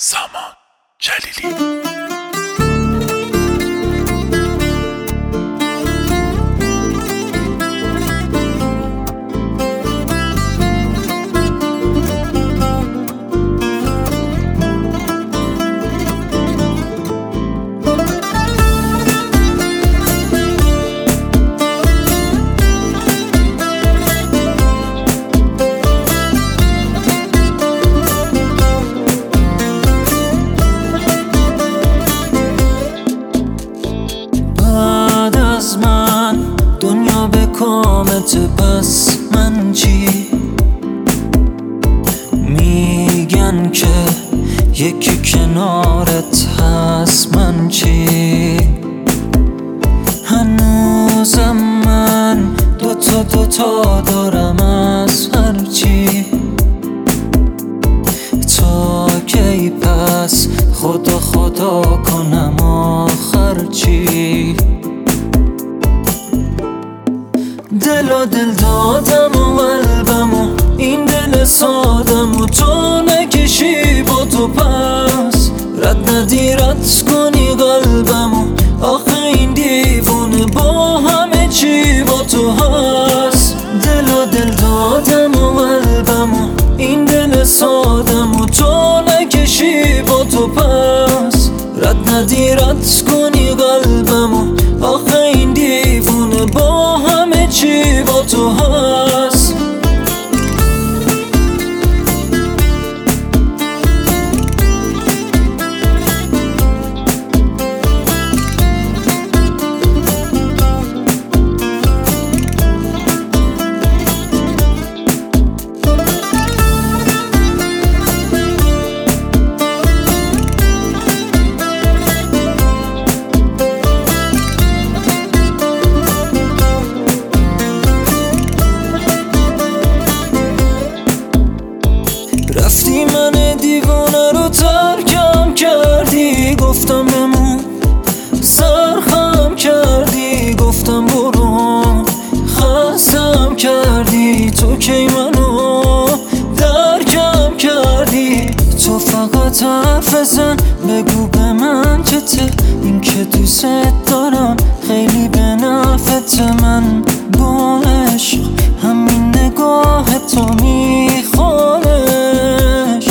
سامان جلیلی. دنیا به کامت، بس من چی؟ میگن که یکی کنارت هست، من چی؟ هنوزم من دوتا دارم از هر چی. تا کی پس خدا کنم آخر چی؟ دل دادم و قلبم و این دل سادم و تو نکشی با تو، پس رد ندی رد کنی قلبم و آخه این دیوونه با همه چی با تو هست. دل دادم و قلبم و این دل سادم و تو نکشی با تو، پس رد ندی رد کنی قلبم و آخه این دیوونه با همه چی با تو هست. رفتی من دیوانه رو ترکم کردی، گفتم بمون، سرخم کردی، گفتم برو، خستم کردی، تو کی منو درکم کردی. تو فقط حرف بزن، بگو به من که این که دوست دارم خیلی به نفعت. من با عشق همین نگاه تو میخوانش.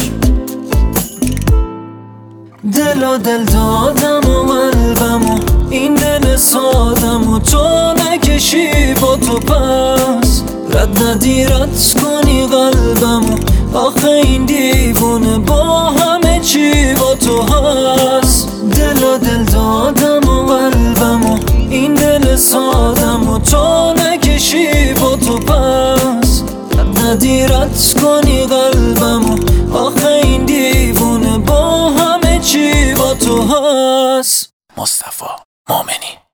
دل دادم و قلبم و این دل سادم و تو نکشی با تو، پس رد ندی رد کنی قلبم و آخه این دیوونه با همه چی با تو هست. دل دادم و قلبم و این دل سادم و تو نکشی با تو، پس رد ندی رد کنی قلبم و آخه این دیوونه با همه چی با تو هست. مصطفی مومنی.